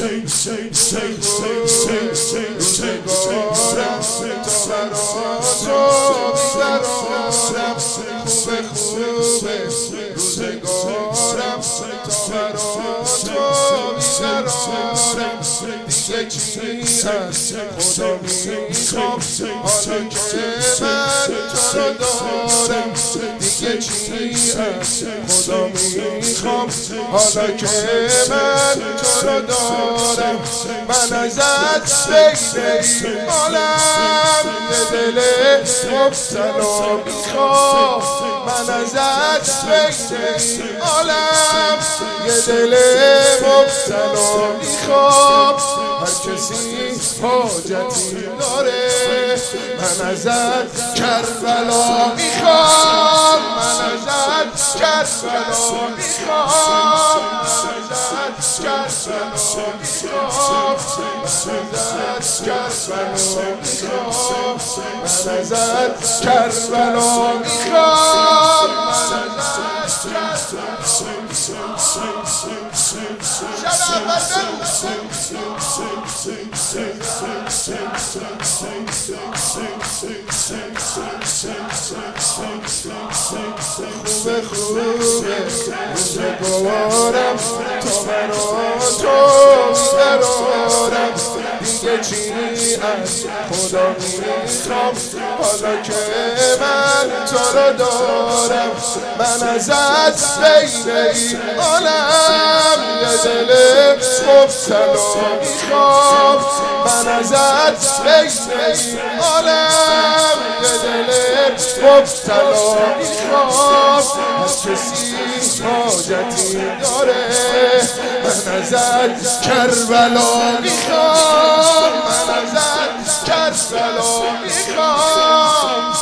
دیگه چی از خدا میخوام حالا که من تو رو دارم دیگه چی از خدا میخوام حالا که من تو رو دارم من ازت بین این عالم یه دل مبتلا میخوام من ازت بین این عالم یه دل مبتلا میخوام هر کسی حاجتی داره من ازت کربلا میخوام من ازت کربلا میخوام من ازت کربلا میخوام من ازت کربلا میخوام من ازت کربلا میخوام من ازت خوبه روزگارم تا من تو بیقرارم دیگه چی از خدا میخوام حالا که من تو رو دارم من ازت بین این عالم یه دل مبتلا میخوام من ازت بین این عالم یه دل مبتلا میخوام هر کسی حاجتی داره من ازت کربلا میخوام من ازت کربلا میخوام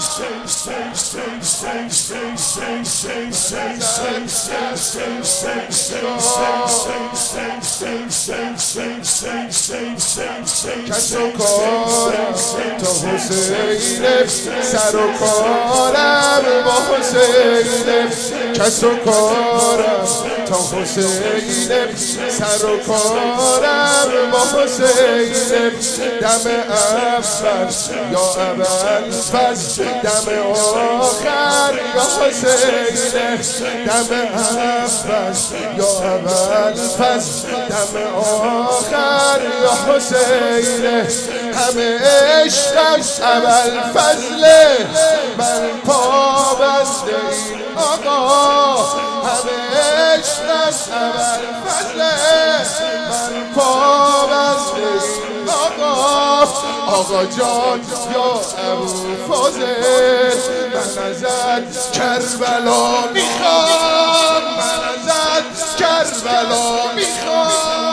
کس و کارم تا حسینه سر و کارم با حسینه کس و کارم تا حسینه سر و کارم با حسینه دم اول یا اول فصل دم آخر یا حسینه دم اول یا اول فصل دم آخر یا حسینه همه عشقم اول فضله من پابند این آقا همه عشقم اول فضله من پابند این آقا جان یا ابو فاضل من ازت کربلا میخوام من ازت کربلا میخوام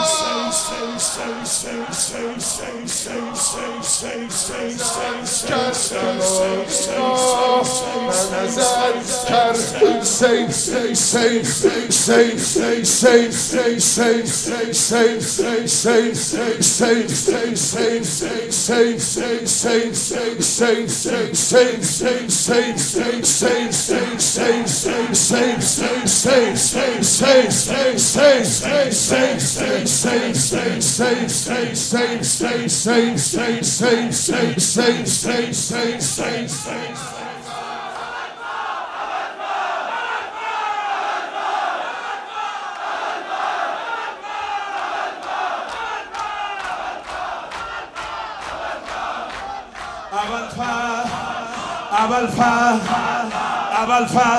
من ازت کربلا سین سین سین سین سین سین سین سین سین سین سین سین سین same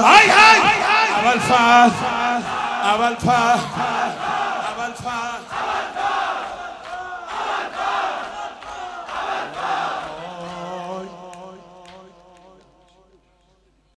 اول